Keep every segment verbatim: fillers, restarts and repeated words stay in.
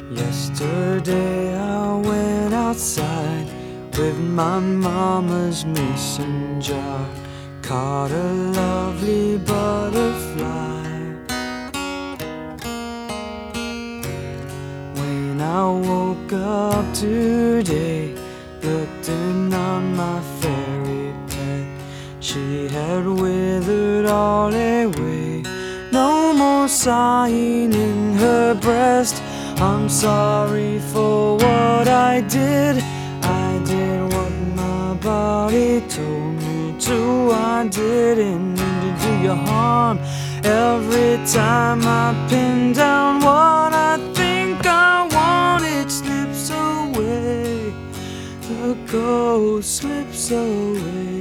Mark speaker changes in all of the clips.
Speaker 1: Yesterday I went outside with my mama's mason jar, caught a lovely butterfly. When I woke up today, looking on my fairy pet, she had withered all away, no more sighing in her breast. I'm sorry for what I did. I did what my body told me to. I didn't mean to do you harm. Every time I pin down what I think I want, it slips away. The ghost slips away.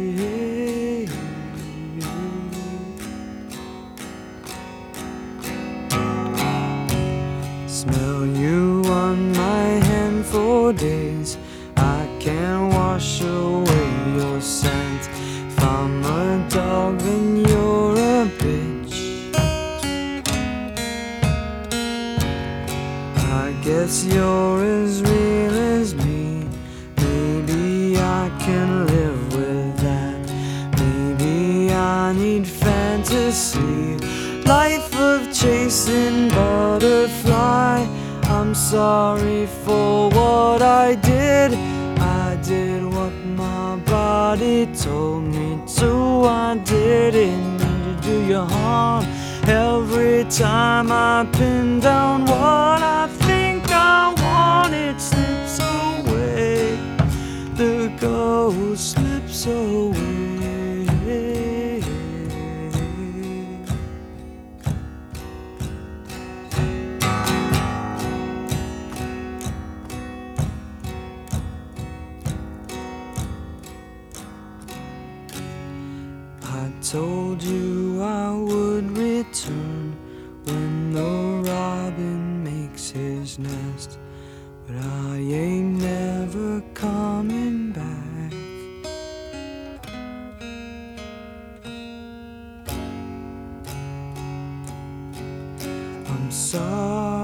Speaker 1: Smell you on my hand for days. I can't wash away your scent. If I'm a dog, then you're a bitch. I guess you're as real as me. Maybe I can live with that. Maybe I need fantasy, life of chasing butterfly. I'm sorry for what I did. I did what my body told me to. I didn't mean to do you harm. Every time I pin down what I think I want, it slips away. The ghost slips away. I told you I would return when the robin makes his nest, but I ain't never coming back. I'm sorry.